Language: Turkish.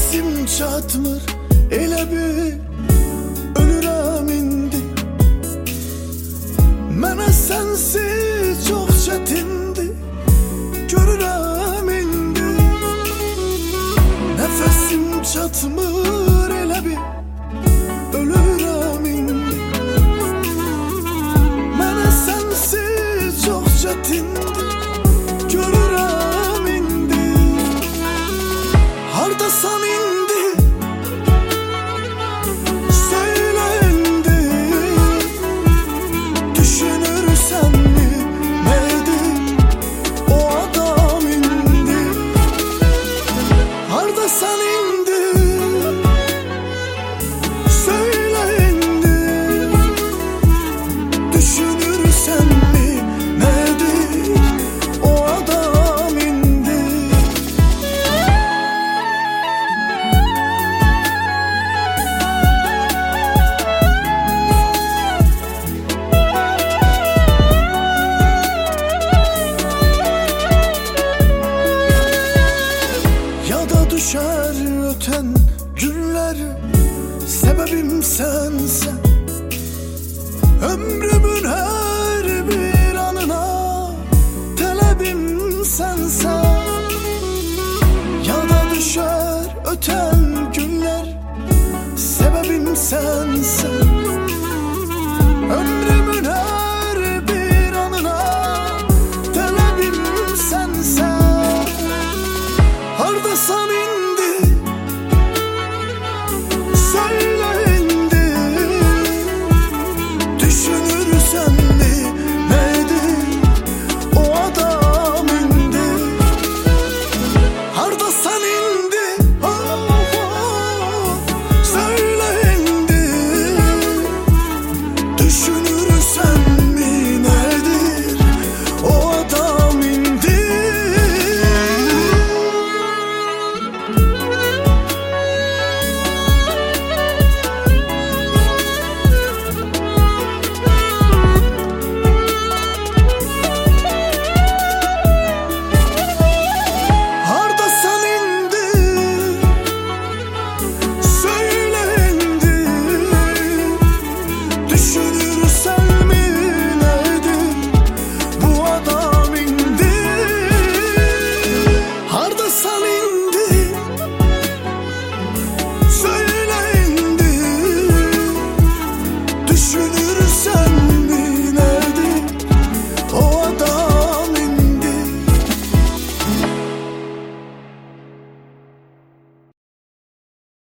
Nefesim çatmır elə bir ölürəm indi. Mənə sənsiz çox çətindir, görürəm indi. Nefesim çatmır elə bir ölürəm indi. Mənə sənsiz çox çətindir, görürəm indi. Hardasan indi, söyle indi. Düşünürsən mi, neydi o adam indi? Hardasan indi, söyle indi. Düşünürsən mi, neydi o adam indi? Yada düşer öten günler, sebebim sensen. Ömrümün her bir anına talebim sensen. Yada düşer öten günler, sebebim sensen.